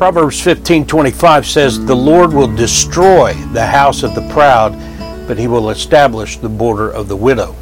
Proverbs 15:25 says, "The Lord will destroy the house of the proud, but he will establish the border of the widow."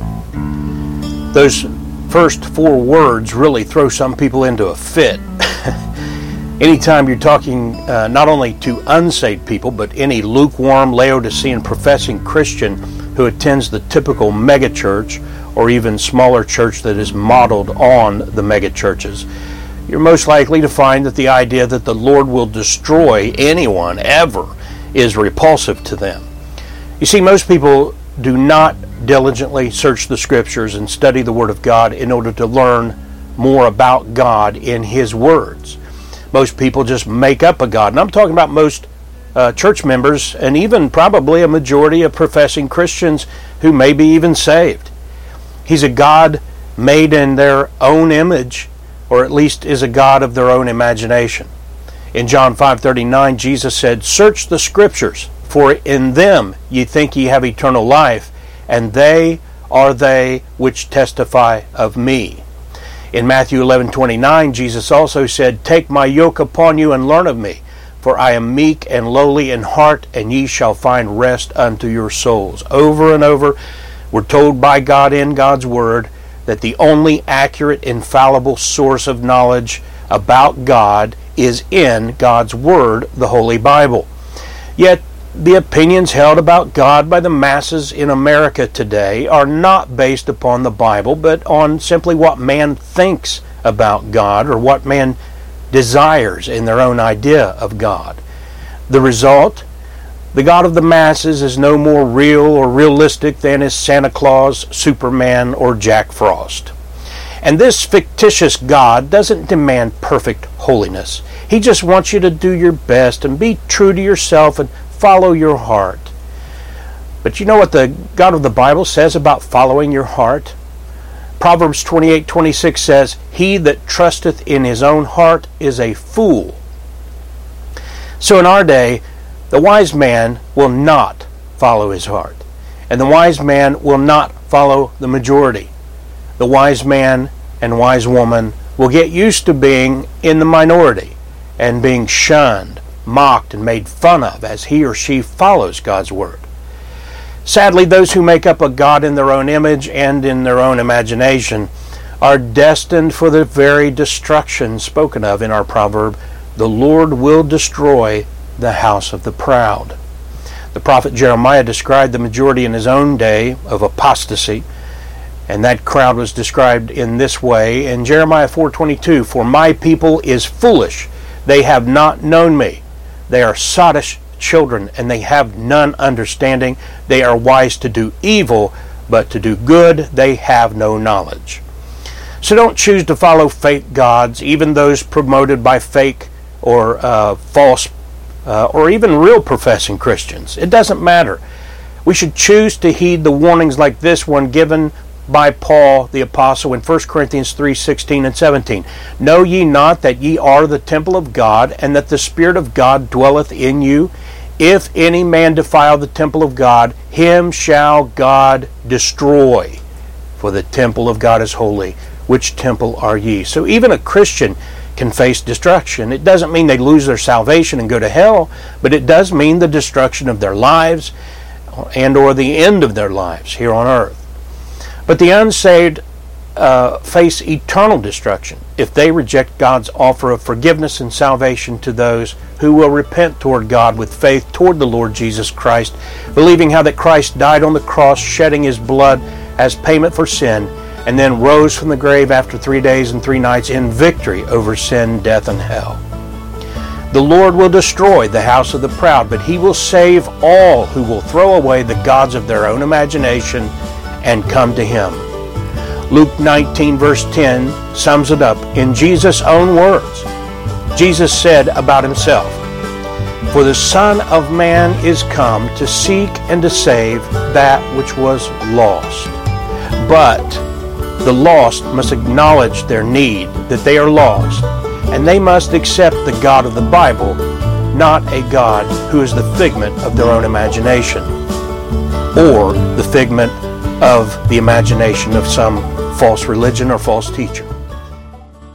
Those first four words really throw some people into a fit. Anytime you're talking not only to unsaved people, but any lukewarm, Laodicean professing Christian who attends the typical megachurch or even smaller church that is modeled on the megachurches, you're most likely to find that the idea that the Lord will destroy anyone ever is repulsive to them. You see, most people do not diligently search the Scriptures and study the Word of God in order to learn more about God in His words. Most people just make up a God. And I'm talking about most church members and even probably a majority of professing Christians who may be even saved. He's a God made in their own image, or at least is a God of their own imagination. In John 5:39, Jesus said, "Search the Scriptures, for in them ye think ye have eternal life, and they are they which testify of me." In Matthew 11:29, Jesus also said, "Take my yoke upon you and learn of me, for I am meek and lowly in heart, and ye shall find rest unto your souls." Over and over, we're told by God in God's Word that the only accurate, infallible source of knowledge about God is in God's Word, the Holy Bible. Yet, the opinions held about God by the masses in America today are not based upon the Bible, but on simply what man thinks about God or what man desires in their own idea of God. The result? The God of the masses is no more real or realistic than is Santa Claus, Superman, or Jack Frost. And this fictitious God doesn't demand perfect holiness. He just wants you to do your best and be true to yourself and follow your heart. But you know what the God of the Bible says about following your heart? Proverbs 28:26 says, "He that trusteth in his own heart is a fool." So in our day, the wise man will not follow his heart, and the wise man will not follow the majority. The wise man and wise woman will get used to being in the minority and being shunned, mocked, and made fun of as he or she follows God's Word. Sadly, those who make up a God in their own image and in their own imagination are destined for the very destruction spoken of in our proverb, "The Lord will destroy the house of the proud." The prophet Jeremiah described the majority in his own day of apostasy, and that crowd was described in this way in Jeremiah 4:22, "For my people is foolish, they have not known me. They are sottish children, and they have none understanding. They are wise to do evil, but to do good they have no knowledge." So don't choose to follow fake gods, even those promoted by fake or false or even real professing Christians. It doesn't matter. We should choose to heed the warnings like this one given by Paul the Apostle in 1 Corinthians 3:16 and 17. "Know ye not that ye are the temple of God, and that the Spirit of God dwelleth in you? If any man defile the temple of God, him shall God destroy. For the temple of God is holy. Which temple are ye?" So even a Christian can face destruction. It doesn't mean they lose their salvation and go to hell, but it does mean the destruction of their lives and or the end of their lives here on earth. But the unsaved face eternal destruction if they reject God's offer of forgiveness and salvation to those who will repent toward God with faith toward the Lord Jesus Christ, believing how that Christ died on the cross, shedding his blood as payment for sin, and then rose from the grave after 3 days and 3 nights in victory over sin, death, and hell. The Lord will destroy the house of the proud, but he will save all who will throw away the gods of their own imagination and come to him. Luke 19 verse 10 sums it up in Jesus' own words. Jesus said about himself, "For the Son of Man is come to seek and to save that which was lost." But the lost must acknowledge their need, that they are lost, and they must accept the God of the Bible, not a God who is the figment of their own imagination, or the figment of the imagination of some false religion or false teacher.